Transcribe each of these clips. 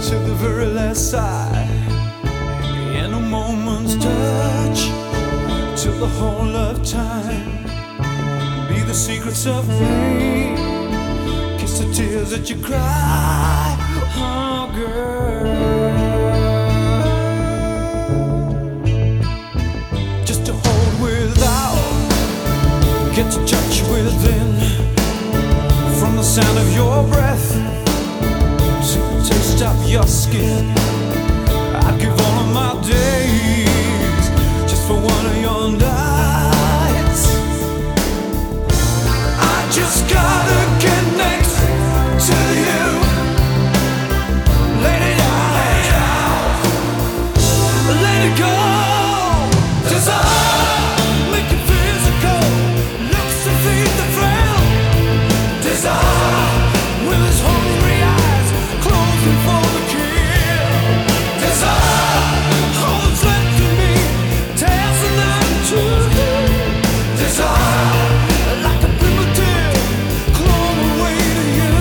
to the very last sigh, in a moment's touch, till the whole of time be the secrets of pain. Kiss the tears that you cry, oh girl. Just to hold without, get to touch within, from the sound of your breath to the taste of your skin. I'd give all of my days just for one of your nights. I just gotta connect to you. Let it out, let it go. Desire, make it physical. Looks to feed the thrill. Desire, with his hungry eyes closing for the kill. Desire, all that's left of me, dancing out to you. Desire, like a primitive, clone away to you.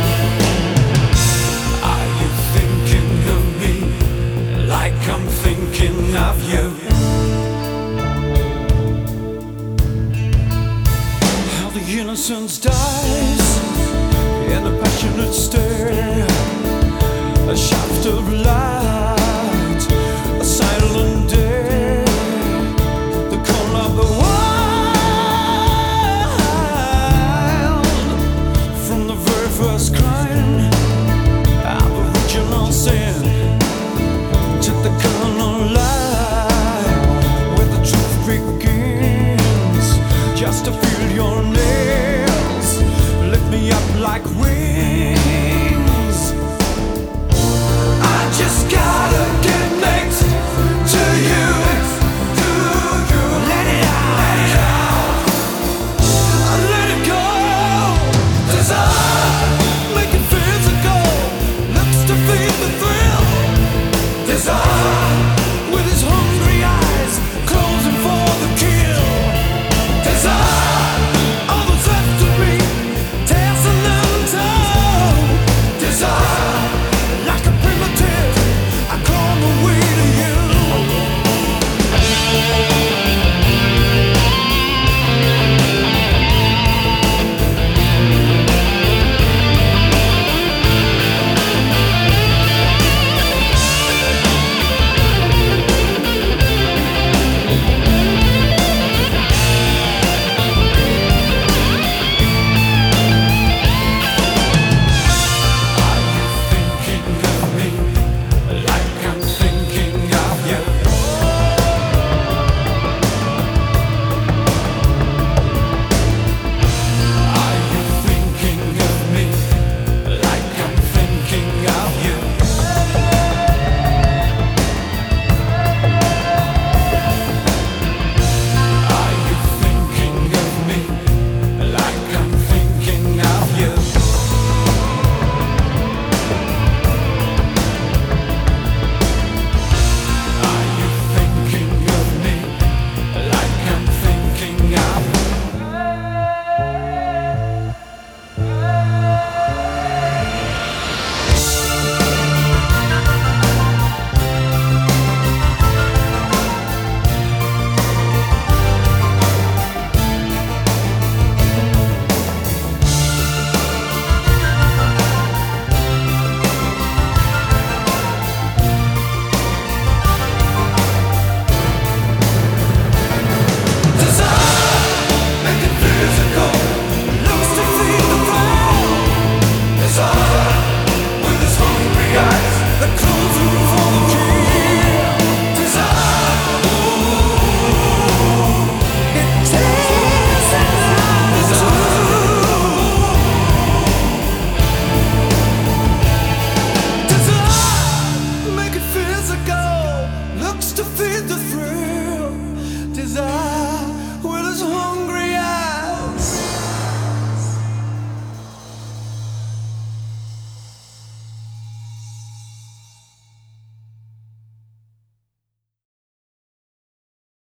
Are you thinking of me like I'm thinking of you? How the innocence dies in a passionate stare, a shaft of light, a silent dare, the call of the wild. From the very first crime of original sin to the carnal lie, where the truth begins, just to feel your nails lift me up like wings. I just gotta connect to you. Let it out, let it go. Desire, make it physical. Looks to feed the thrill. Desire, with his hungry eyes closing for the kill. Desire, all that's left of me, dancing down the toe. Desire, like a primitive, I climb away to you. Are you thinking of me like I'm thinking of you? Are you thinking of me like I'm thinking of you? Are you thinking of me like I'm thinking of you? Are you thinking of me like I'm thinking of you? Desire, make it physical. Looks to feed the thrill. Desire, with his hungry eyes that close